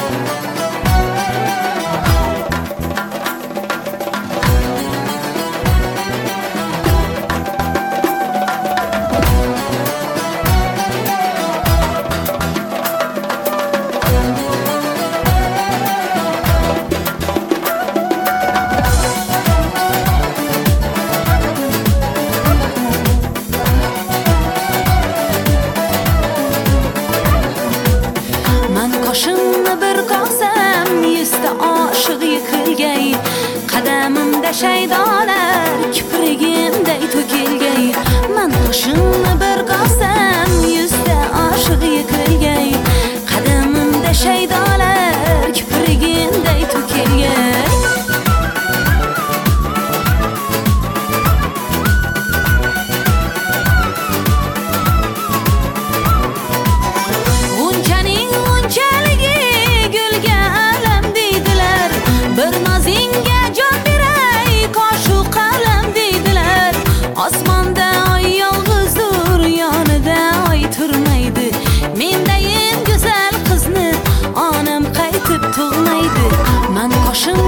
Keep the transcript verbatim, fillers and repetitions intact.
Qo'shimni bir qolsam yuzta oshiq yiqilgay, qadamimda shaydolar kiprigimday to'kilgay. Men qo'shimni bir qolsam yuzta oshiq yiqilgay, qadamimda shaydolar kiprigimday to'kilgay. Osmonda oy yolg'izdur, yonida oy turmaydi. Mendayim go'zal qizni onam qaytib tug'maydi. Men qo'shim